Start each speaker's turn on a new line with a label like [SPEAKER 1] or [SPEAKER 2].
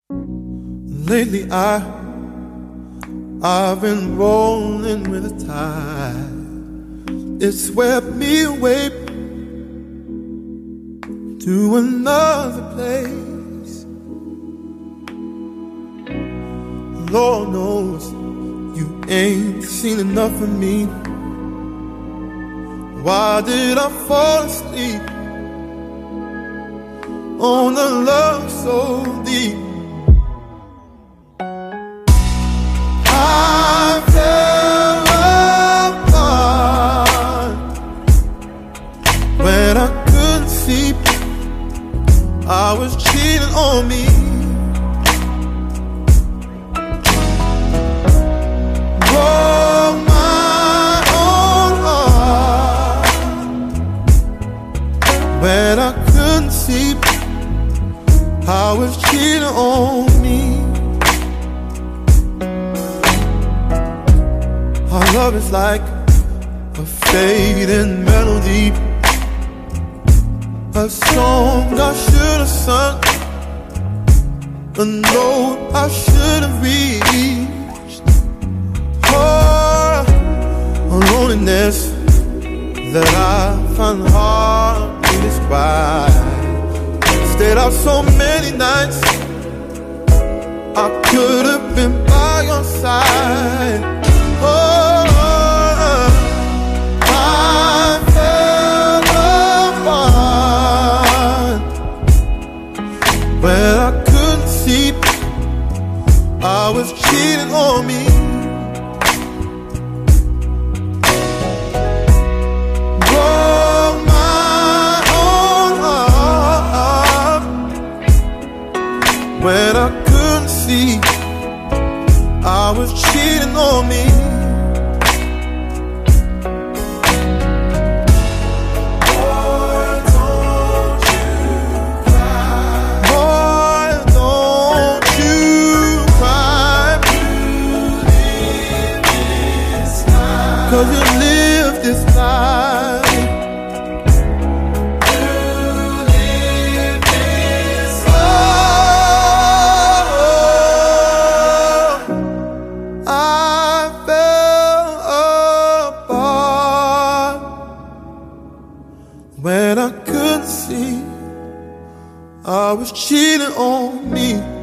[SPEAKER 1] Lately I've been rolling with the tide. It swept me away to another place. Lord knows you ain't seen enough of me. Why did I fall asleep on a love so deep? I fell apart when I couldn't see I was cheating on me. Broke my own heart when I couldn't see I was cheating on me. Our love is like a fading melody, a song I should have sung, a note I should have reached. Oh, a loneliness that I find hard to describe. Stayed out so many nights, I could have been by your side. Oh, I fell apart when I couldn't see I was cheating on me. Broke my own heart when I couldn't see I was cheating on me. Cause you live this life. You live this life. Oh, I fell apart when I couldn't see I was cheating on me.